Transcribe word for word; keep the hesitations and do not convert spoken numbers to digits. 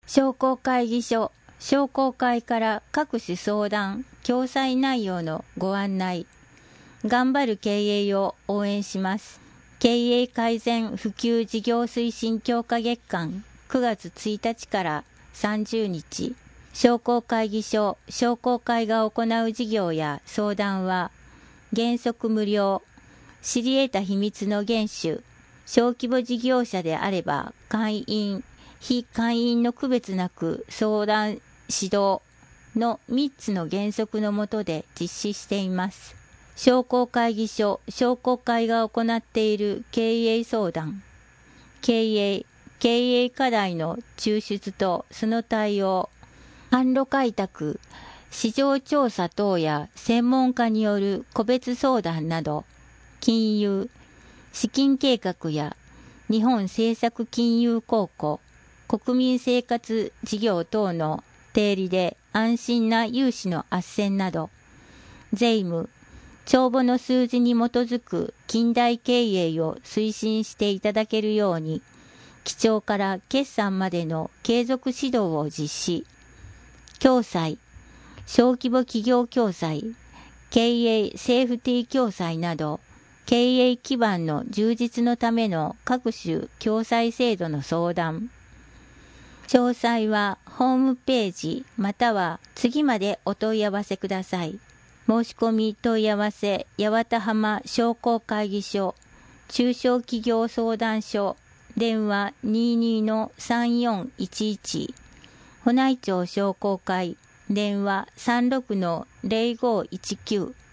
商工会議所、商工会から各種相談、共済内容のご案内。頑張る経営を応援します。経営改善普及事業推進強化月間くがつついたちからさんじゅうにち。商工会議所、商工会が行う事業や相談は原則無料。知り得た秘密の厳守。小規模事業者であれば会員、非会員の区別なく相談、指導のみっつの原則の下で実施しています。商工会議所、商工会が行っている経営相談、経営、経営課題の抽出とその対応、販路開拓、市場調査等や専門家による個別相談など、金融、資金計画や日本政策金融公庫、国民生活事業等の定理で安心な融資の斡旋など、税務、帳簿の数字に基づく近代経営を推進していただけるように、基調から決算までの継続指導を実施、共済、小規模企業共済、経営セーフティー共済など、経営基盤の充実のための各種共済制度の相談。詳細はホームページまたは次までお問い合わせください。申し込み問い合わせ、八幡浜商工会議所、中小企業相談所、電話 にじゅうにのさんよんいちいち、保内町商工会、電話 さんじゅうろくのぜろごいちきゅう